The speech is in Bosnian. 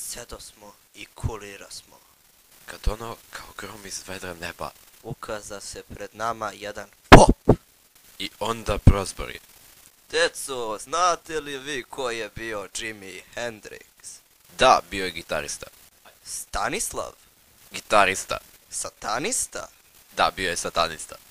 Sedosmo i kulirasmo. Kad ono kao grom iz vedra neba Ukaza se pred nama jedan pop. i onda prozbori. Deco, znate li vi ko je bio Jimi Hendrix? Da, bio je gitarista. Stanislav? Gitarista. Satanista? Da, bio je satanista.